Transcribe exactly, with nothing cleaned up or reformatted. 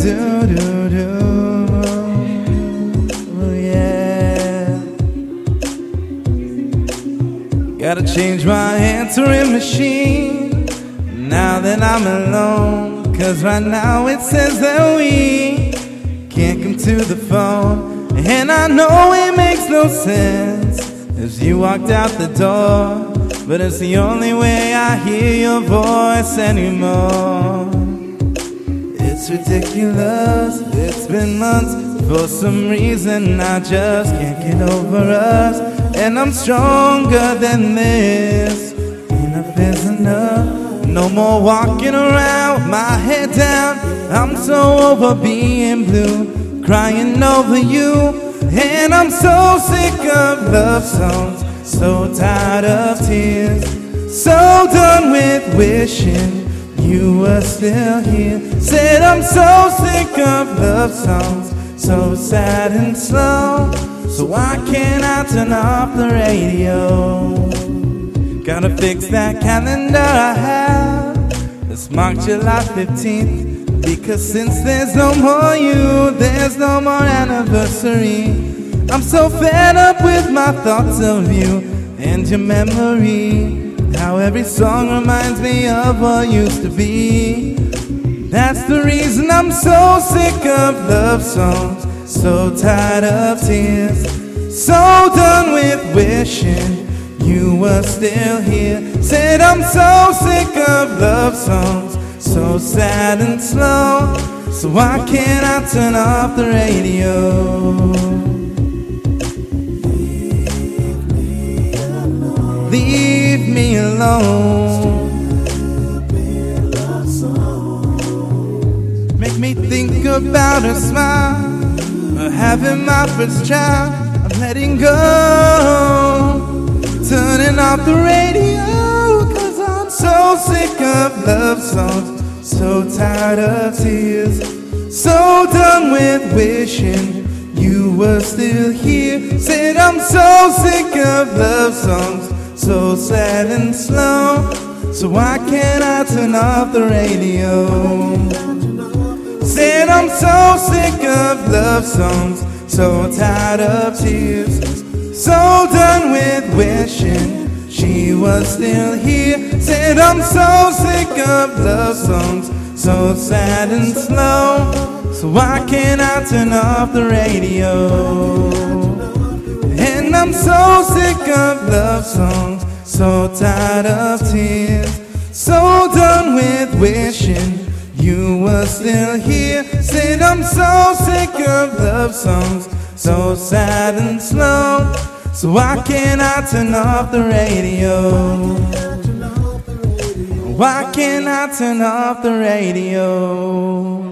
do do do. Oh yeah. Gotta change my answering machine now that I'm alone, 'cause right now it says that we can't come to the phone. And I know it makes no sense as you walked out the door, but it's the only way I hear your voice anymore. It's ridiculous, it's been months. For some reason I just can't get over us. And I'm stronger than this. Enough is enough. No more walking around with my head down. I'm so over being blue, crying over you. And I'm so sick of love songs, so tired of tears, so done with wishing you were still here. Said I'm so sick of love songs, so sad and slow. So why can't I turn off the radio? Gotta fix that calendar I have. It's marked July fifteenth. Because since there's no more you, there's no more anniversary. I'm so fed up with my thoughts of you and your memory. How every song reminds me of what used to be. That's the reason I'm so sick of love songs, so tired of tears, so done with wishing you were still here. Said I'm so sick of love songs, so sad and slow. So why can't I turn off the radio? Leave me alone. Make me think about a smile, or having my first child. I'm letting go, turning off the radio, 'cause I'm so sick of love songs, so tired of tears, so done with wishing you were still here. Said I'm so sick of love songs, so sad and slow. So why can't I turn off the radio? Said I'm so sick of love songs, so tired of tears, so done with wishing she was still here. Said I'm so sick of love songs, so sad and slow. So why can't I turn off the radio? And I'm so sick of love songs, so tired of tears, so done with wishing you were still here. Said I'm so sick of love songs, so sad and slow. So why can't I turn off the radio? Why can't I turn off the radio?